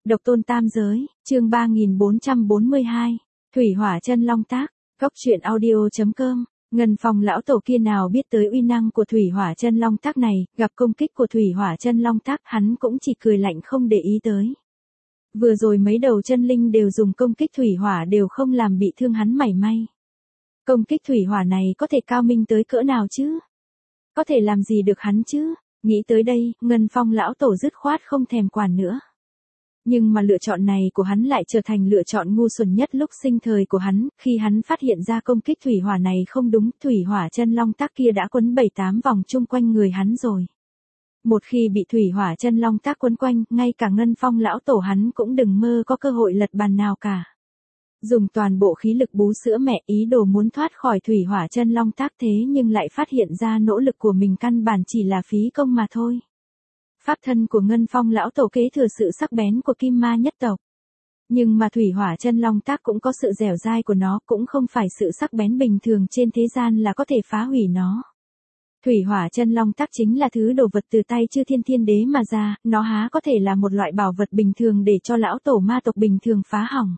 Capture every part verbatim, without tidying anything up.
Độc tôn tam giới, chương ba nghìn bốn trăm bốn mươi hai, Thủy Hỏa Chân Long Tác, Cốc truyện audio chấm com. Ngân Phong lão tổ kia nào biết tới uy năng của Thủy Hỏa Chân Long Tác này, gặp công kích của Thủy Hỏa Chân Long Tác, hắn cũng chỉ cười lạnh không để ý tới. Vừa rồi mấy đầu chân linh đều dùng công kích thủy hỏa đều không làm bị thương hắn mảy may. Công kích thủy hỏa này có thể cao minh tới cỡ nào chứ? Có thể làm gì được hắn chứ? Nghĩ tới đây, Ngân Phong lão tổ dứt khoát không thèm quản nữa. Nhưng mà lựa chọn này của hắn lại trở thành lựa chọn ngu xuẩn nhất lúc sinh thời của hắn, khi hắn phát hiện ra công kích thủy hỏa này không đúng, Thủy Hỏa Chân Long Tác kia đã quấn bảy tám vòng chung quanh người hắn rồi. Một khi bị Thủy Hỏa Chân Long Tác quấn quanh, ngay cả Ngân Phong lão tổ hắn cũng đừng mơ có cơ hội lật bàn nào cả. Dùng toàn bộ khí lực bú sữa mẹ ý đồ muốn thoát khỏi Thủy Hỏa Chân Long Tác, thế nhưng lại phát hiện ra nỗ lực của mình căn bản chỉ là phí công mà thôi. Pháp thân của Ngân Phong lão tổ kế thừa sự sắc bén của Kim Ma nhất tộc. Nhưng mà Thủy Hỏa Chân Long Tác cũng có sự dẻo dai của nó, cũng không phải sự sắc bén bình thường trên thế gian là có thể phá hủy nó. Thủy Hỏa Chân Long Tác chính là thứ đồ vật từ tay chư thiên thiên đế mà ra, nó há có thể là một loại bảo vật bình thường để cho lão tổ ma tộc bình thường phá hỏng.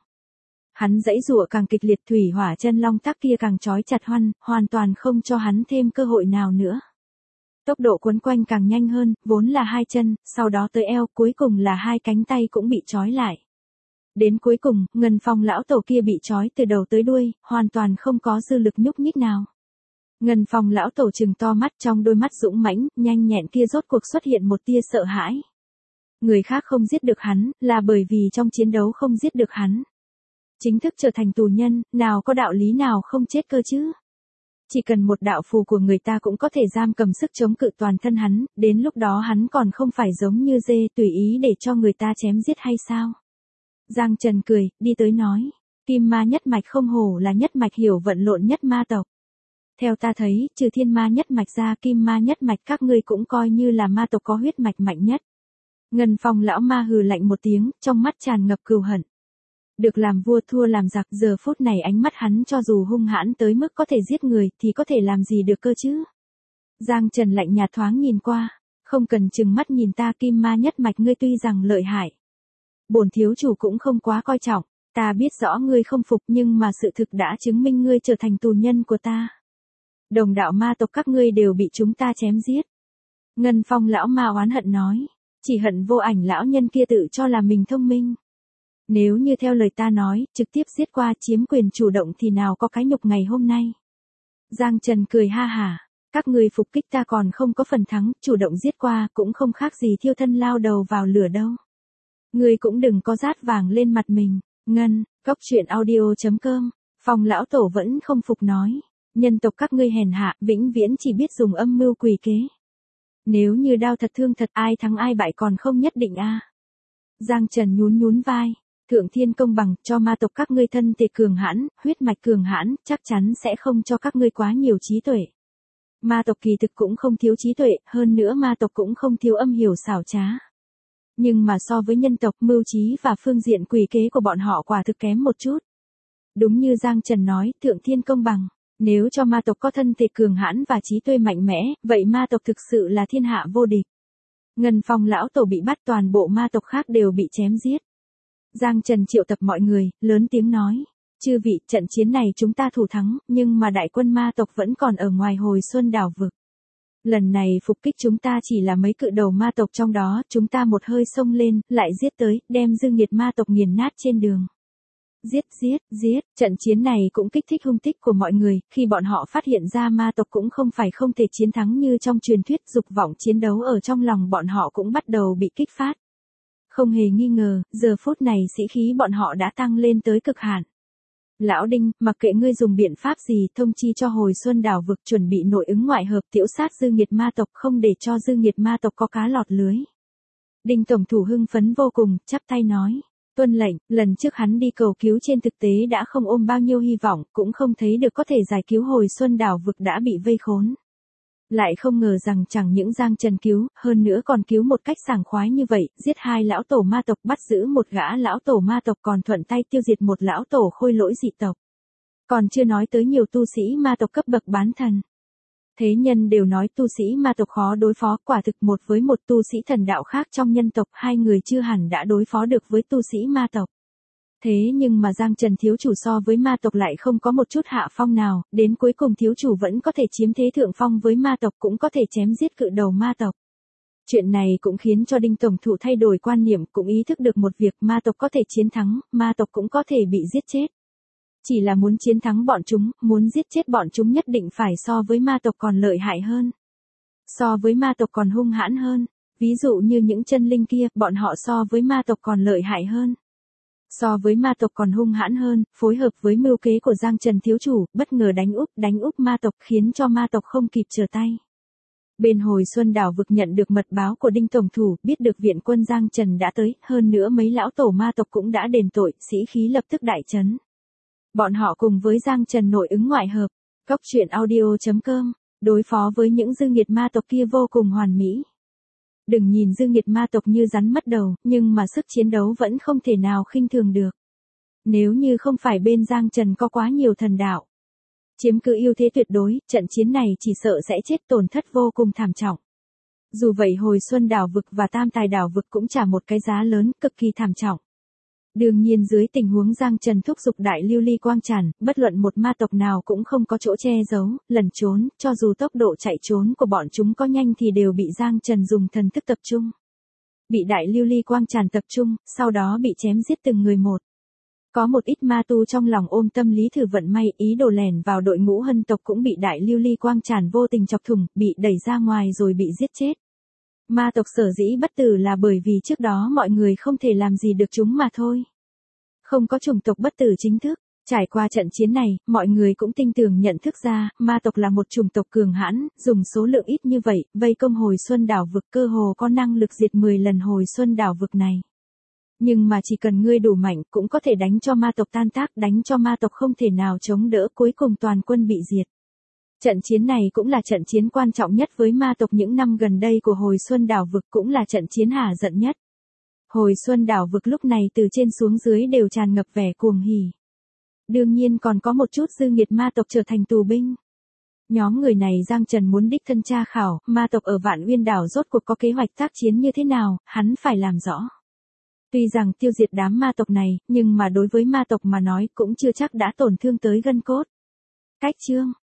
Hắn giãy giụa càng kịch liệt, Thủy Hỏa Chân Long Tác kia càng trói chặt Hoan, hoàn toàn không cho hắn thêm cơ hội nào nữa. Tốc độ quấn quanh càng nhanh hơn, vốn là hai chân, sau đó tới eo, cuối cùng là hai cánh tay cũng bị trói lại. Đến cuối cùng, Ngân Phong lão tổ kia bị trói từ đầu tới đuôi, hoàn toàn không có dư lực nhúc nhích nào. Ngân Phong lão tổ trừng to mắt, trong đôi mắt dũng mãnh, nhanh nhẹn kia rốt cuộc xuất hiện một tia sợ hãi. Người khác không giết được hắn, là bởi vì trong chiến đấu không giết được hắn. Chính thức trở thành tù nhân, nào có đạo lý nào không chết cơ chứ? Chỉ cần một đạo phù của người ta cũng có thể giam cầm sức chống cự toàn thân hắn, đến lúc đó hắn còn không phải giống như dê tùy ý để cho người ta chém giết hay sao? Giang Trần cười, đi tới nói, Kim Ma nhất mạch không hổ là nhất mạch hiểu vận lộn nhất ma tộc. Theo ta thấy, trừ Thiên Ma nhất mạch ra, Kim Ma nhất mạch các ngươi cũng coi như là ma tộc có huyết mạch mạnh nhất. Ngân Phong lão ma hừ lạnh một tiếng, trong mắt tràn ngập cừu hận. Được làm vua thua làm giặc, giờ phút này ánh mắt hắn cho dù hung hãn tới mức có thể giết người thì có thể làm gì được cơ chứ? Giang Trần lạnh nhạt thoáng nhìn qua, không cần chừng mắt nhìn ta, Kim Ma nhất mạch ngươi tuy rằng lợi hại, bổn thiếu chủ cũng không quá coi trọng, ta biết rõ ngươi không phục nhưng mà sự thực đã chứng minh ngươi trở thành tù nhân của ta. Đồng đạo ma tộc các ngươi đều bị chúng ta chém giết. Ngân Phong lão ma oán hận nói, chỉ hận Vô Ảnh lão nhân kia tự cho là mình thông minh. Nếu như theo lời ta nói, trực tiếp giết qua chiếm quyền chủ động thì nào có cái nhục ngày hôm nay. Giang Trần cười ha hả, các người phục kích ta còn không có phần thắng, chủ động giết qua cũng không khác gì thiêu thân lao đầu vào lửa đâu. Người cũng đừng có rát vàng lên mặt mình. Ngân, Cốc truyện audio chấm com. Phong lão tổ vẫn không phục nói, nhân tộc các ngươi hèn hạ, vĩnh viễn chỉ biết dùng âm mưu quỷ kế. Nếu như đao thật thương thật, ai thắng ai bại còn không nhất định a. À. Giang Trần nhún nhún vai, Thượng Thiên công bằng, cho ma tộc các ngươi thân thể cường hãn, huyết mạch cường hãn, chắc chắn sẽ không cho các ngươi quá nhiều trí tuệ. Ma tộc kỳ thực cũng không thiếu trí tuệ, hơn nữa ma tộc cũng không thiếu âm hiểu xảo trá. Nhưng mà so với nhân tộc, mưu trí và phương diện quỷ kế của bọn họ quả thực kém một chút. Đúng như Giang Trần nói, Thượng Thiên công bằng, nếu cho ma tộc có thân thể cường hãn và trí tuệ mạnh mẽ, vậy ma tộc thực sự là thiên hạ vô địch. Ngân Phong lão tổ bị bắt, toàn bộ ma tộc khác đều bị chém giết. Giang Trần triệu tập mọi người, lớn tiếng nói, chư vị, trận chiến này chúng ta thủ thắng, nhưng mà đại quân ma tộc vẫn còn ở ngoài Hồi Xuân đảo vực. Lần này phục kích chúng ta chỉ là mấy cự đầu ma tộc trong đó, chúng ta một hơi xông lên, lại giết tới, đem dư nghiệt ma tộc nghiền nát trên đường. Giết, giết, giết, trận chiến này cũng kích thích hung tích của mọi người, khi bọn họ phát hiện ra ma tộc cũng không phải không thể chiến thắng như trong truyền thuyết, dục vọng chiến đấu ở trong lòng bọn họ cũng bắt đầu bị kích phát. Không hề nghi ngờ, giờ phút này sĩ khí bọn họ đã tăng lên tới cực hạn. Lão Đinh, mặc kệ ngươi dùng biện pháp gì, thông chi cho Hồi Xuân đảo vực chuẩn bị nội ứng ngoại hợp tiểu sát dư nghiệt ma tộc, không để cho dư nghiệt ma tộc có cá lọt lưới. Đinh tổng thủ hưng phấn vô cùng, chắp tay nói, tuân lệnh. Lần trước hắn đi cầu cứu trên thực tế đã không ôm bao nhiêu hy vọng, cũng không thấy được có thể giải cứu Hồi Xuân đảo vực đã bị vây khốn. Lại không ngờ rằng chẳng những Giang Trần cứu, hơn nữa còn cứu một cách sảng khoái như vậy, giết hai lão tổ ma tộc, bắt giữ một gã lão tổ ma tộc, còn thuận tay tiêu diệt một lão tổ khôi lỗi dị tộc. Còn chưa nói tới nhiều tu sĩ ma tộc cấp bậc bán thần. Thế nhân đều nói tu sĩ ma tộc khó đối phó, quả thực một với một tu sĩ thần đạo khác trong nhân tộc, hai người chưa hẳn đã đối phó được với tu sĩ ma tộc. Thế nhưng mà Giang Trần thiếu chủ so với ma tộc lại không có một chút hạ phong nào, đến cuối cùng thiếu chủ vẫn có thể chiếm thế thượng phong với ma tộc, cũng có thể chém giết cự đầu ma tộc. Chuyện này cũng khiến cho Đinh Tổng Thụ thay đổi quan niệm, cũng ý thức được một việc, ma tộc có thể chiến thắng, ma tộc cũng có thể bị giết chết. Chỉ là muốn chiến thắng bọn chúng, muốn giết chết bọn chúng nhất định phải so với ma tộc còn lợi hại hơn. So với ma tộc còn hung hãn hơn. Ví dụ như những chân linh kia, bọn họ so với ma tộc còn lợi hại hơn. So với ma tộc còn hung hãn hơn, phối hợp với mưu kế của Giang Trần thiếu chủ, bất ngờ đánh úp, đánh úp ma tộc, khiến cho ma tộc không kịp trở tay. Bên Hồi Xuân đảo vực nhận được mật báo của Đinh Tổng Thủ, biết được viện quân Giang Trần đã tới, hơn nữa mấy lão tổ ma tộc cũng đã đền tội, sĩ khí lập tức đại chấn. Bọn họ cùng với Giang Trần nội ứng ngoại hợp, Cốc Truyện Audio chấm com, đối phó với những dư nghiệt ma tộc kia vô cùng hoàn mỹ. Đừng nhìn dư nghiệt ma tộc như rắn mất đầu, nhưng mà sức chiến đấu vẫn không thể nào khinh thường được. Nếu như không phải bên Giang Trần có quá nhiều thần đạo, chiếm cứ ưu thế tuyệt đối, trận chiến này chỉ sợ sẽ chết tổn thất vô cùng thảm trọng. Dù vậy Hồi Xuân đảo vực và Tam Tài đảo vực cũng trả một cái giá lớn, cực kỳ thảm trọng. Đương nhiên dưới tình huống Giang Trần thúc giục đại lưu ly quang tràn, bất luận một ma tộc nào cũng không có chỗ che giấu, lẩn trốn, cho dù tốc độ chạy trốn của bọn chúng có nhanh thì đều bị Giang Trần dùng thần thức tập trung. Bị đại lưu ly quang tràn tập trung, sau đó bị chém giết từng người một. Có một ít ma tu trong lòng ôm tâm lý thử vận may, ý đồ lẻn vào đội ngũ hân tộc cũng bị đại lưu ly quang tràn vô tình chọc thủng, bị đẩy ra ngoài rồi bị giết chết. Ma tộc sở dĩ bất tử là bởi vì trước đó mọi người không thể làm gì được chúng mà thôi. Không có chủng tộc bất tử chính thức. Trải qua trận chiến này, mọi người cũng tinh tường nhận thức ra, ma tộc là một chủng tộc cường hãn, dùng số lượng ít như vậy, vây công Hồi Xuân đảo vực cơ hồ có năng lực diệt mười lần Hồi Xuân đảo vực này. Nhưng mà chỉ cần ngươi đủ mạnh, cũng có thể đánh cho ma tộc tan tác, đánh cho ma tộc không thể nào chống đỡ, cuối cùng toàn quân bị diệt. Trận chiến này cũng là trận chiến quan trọng nhất với ma tộc những năm gần đây của Hồi Xuân đảo vực, cũng là trận chiến hả giận nhất. Hồi Xuân đảo vực lúc này từ trên xuống dưới đều tràn ngập vẻ cuồng hỉ. Đương nhiên còn có một chút dư nghiệt ma tộc trở thành tù binh. Nhóm người này Giang Trần muốn đích thân tra khảo, ma tộc ở Vạn Uyên đảo rốt cuộc có kế hoạch tác chiến như thế nào, hắn phải làm rõ. Tuy rằng tiêu diệt đám ma tộc này, nhưng mà đối với ma tộc mà nói cũng chưa chắc đã tổn thương tới gân cốt. Cách chương